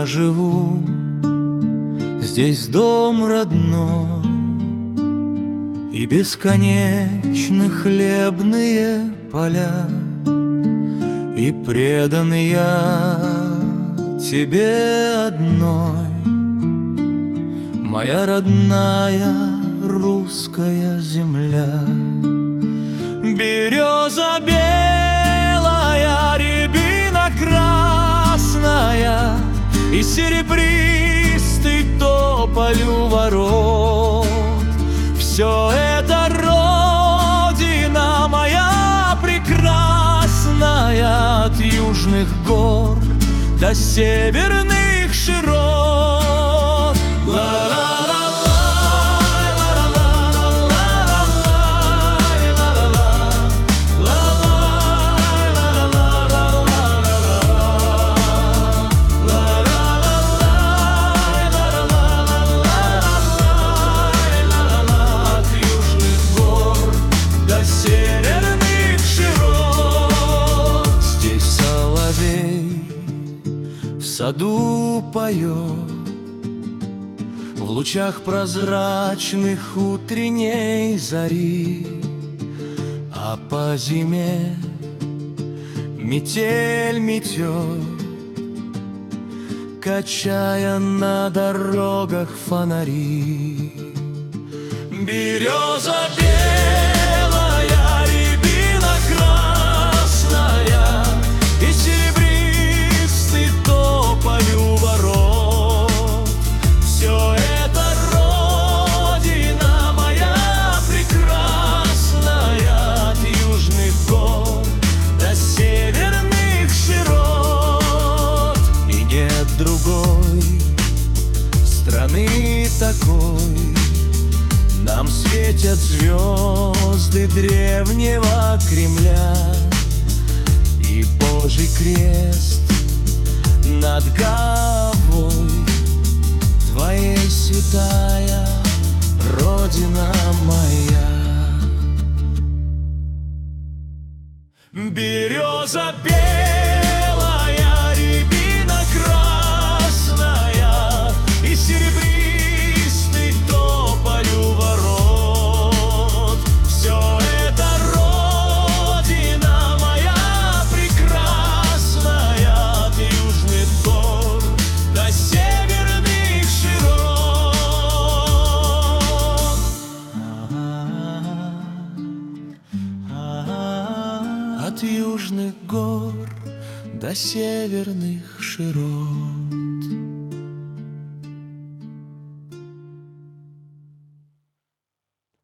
живу, здесь дом родной, и бесконечны хлебные поля, и предан я тебе одной, моя родная русская земля. Береза белая, рябина красная, и серебристый тополь у ворот. Все это родина моя прекрасная, от южных гор до северных широт. В саду поет, в лучах прозрачных утренней зари, а по зиме метель метет, качая на дорогах фонари. Береза белая, рябина красная, и серебристый тополь у ворот. Все это родина моя прекрасная, от южных гор до северных широт. И нет другой страны такой, нам светят звезды древнего Кремля, и Божий крест над головой твоей, святая Родина моя. Береза белая, рябина красная, и серебристый тополь у ворот. Все это родина моя прекрасная, от южных гор до северных широт. От южных гор до северных широт.